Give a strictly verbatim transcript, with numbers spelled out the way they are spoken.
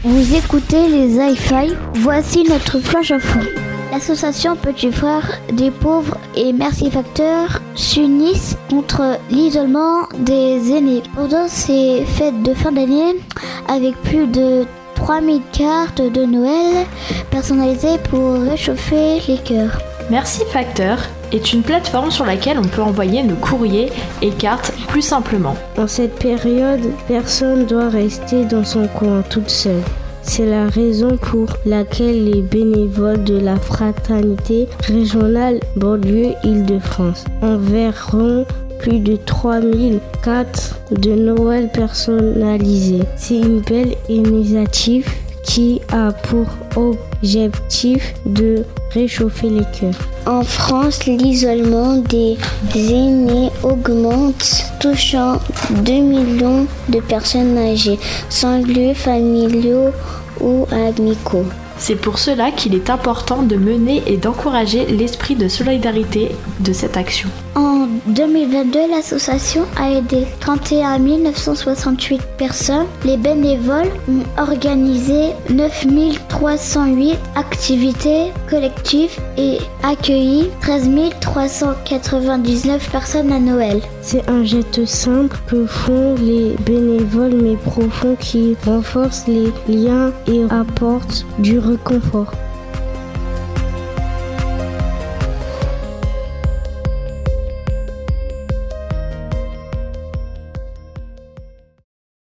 Vous écoutez les hi-fi, voici notre flash info. L'association Petit Frère des pauvres et Merci Facteur s'unissent contre l'isolement des aînés. Pendant ces fêtes de fin d'année, avec plus de trois mille cartes de Noël personnalisées pour réchauffer les cœurs. Merci Facteur est une plateforme sur laquelle on peut envoyer nos courriers et cartes plus simplement. En cette période, personne ne doit rester dans son coin toute seule. C'est la raison pour laquelle les bénévoles de la fraternité régionale Banlieue-Île-de-France enverront plus de trois mille cartes de Noël personnalisées. C'est une belle initiative qui a pour objectif de réchauffer les cœurs. En France, l'isolement des aînés augmente, touchant deux millions de personnes âgées, sans lieux familiaux ou amicaux. C'est pour cela qu'il est important de mener et d'encourager l'esprit de solidarité de cette action. En deux mille vingt-deux, l'association a aidé trente et un mille neuf cent soixante-huit personnes. Les bénévoles ont organisé neuf mille trois cent huit activités collectives et accueilli treize mille trois cent quatre-vingt-dix-neuf personnes à Noël. C'est un geste simple que font les bénévoles mais profond qui renforce les liens et apporte du réconfort.